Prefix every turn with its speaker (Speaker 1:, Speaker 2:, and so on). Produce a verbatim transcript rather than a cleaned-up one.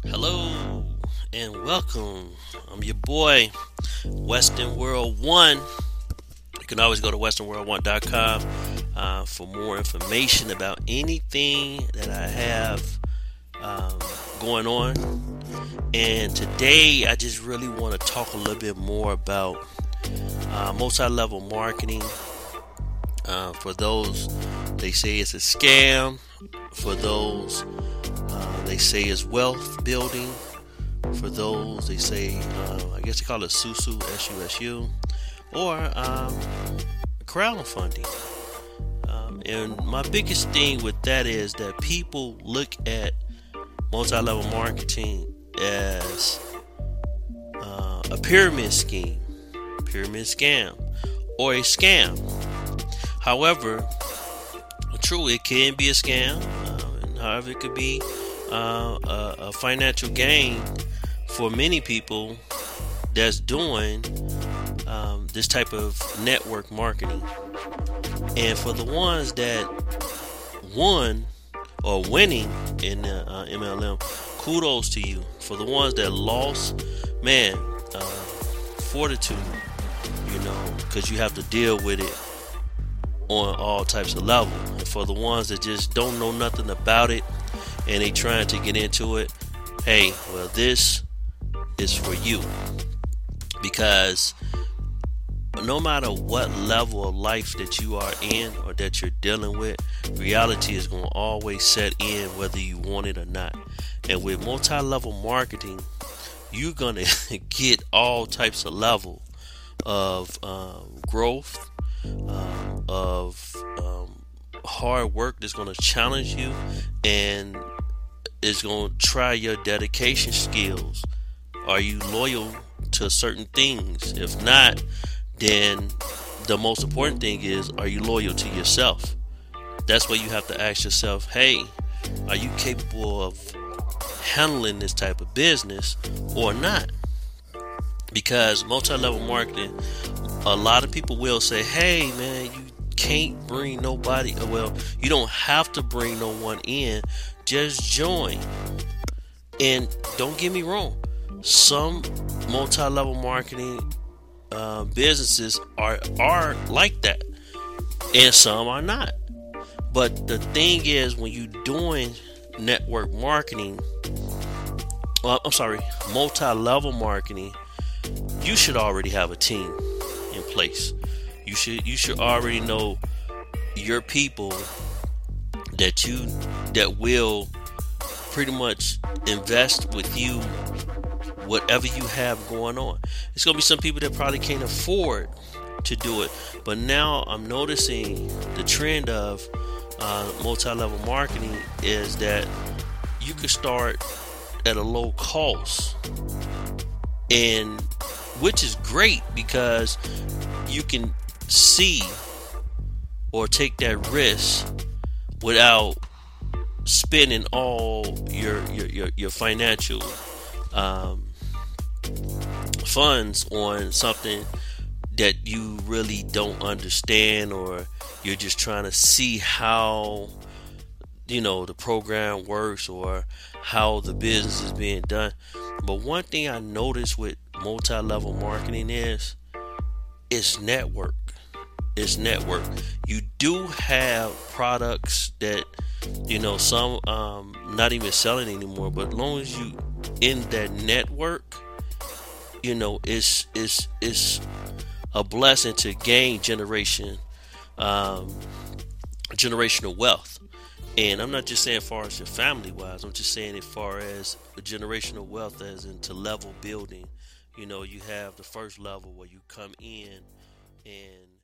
Speaker 1: Hello and welcome. I'm your boy, Western World One. You can always go to western world one dot com uh, for more information about anything that I have um, going on. And today, I just really want to talk a little bit more about uh, multi-level marketing. Uh, for those, they say it's a scam. For those, uh, they say it's wealth building. For those, they say, uh, I guess they call it SUSU, S U S U, or um, crowdfunding. Um, and my biggest thing with that is that people look at multi-level marketing as uh, a pyramid scheme, pyramid scam, or a scam. However, true, it can be a scam. Uh, and however, it could be uh, a, a financial gain for many people that's doing um, this type of network marketing. And for the ones that won or winning in the uh, M L M, kudos to you. For the ones that lost, man, uh, fortitude, you know, because you have to deal with it on all types of levels. And for the ones that just don't know nothing about it and they trying to get into it, hey, well, this is for you. Because no matter what level of life that you are in or that you're dealing with, reality is going to always set in whether you want it or not. And with multi-level marketing, you're going to get all types of level of um, growth, um, of um, hard work that's going to challenge you and is going to try your dedication skills. Are you loyal to certain things? If not, then the most important thing is, are you loyal to yourself? That's where you have to ask yourself, hey, are you capable of handling this type of business or not? Because multi-level marketing, a lot of people will say, hey man, you can't bring nobody, well, you don't have to bring no one in, just join. And don't get me wrong, some multi-level marketing uh, businesses are are like that, and some are not. But the thing is, when you're doing network marketing, well, I'm sorry, multi-level marketing, you should already have a team in place. You should you should already know your people that you that will pretty much invest with you whatever you have going on. It's gonna be some people that probably can't afford to do it, but now I'm noticing the trend of uh, multi-level marketing is that you could start at a low cost, and which is great because you can see or take that risk without spending all your your your, your financial um, funds on something that you really don't understand, or you're just trying to see how, you know, the program works or how the business is being done. But one thing I noticed with multi-level marketing is it's network. It's network. You do have products that, you know, some um, not even selling anymore, but as long as you in that network, you know, it's it's it's a blessing to gain generation um, generational wealth. And I'm not just saying as far as your family wise, I'm just saying as far as generational wealth as into level building. You know, you have the first level where you come in and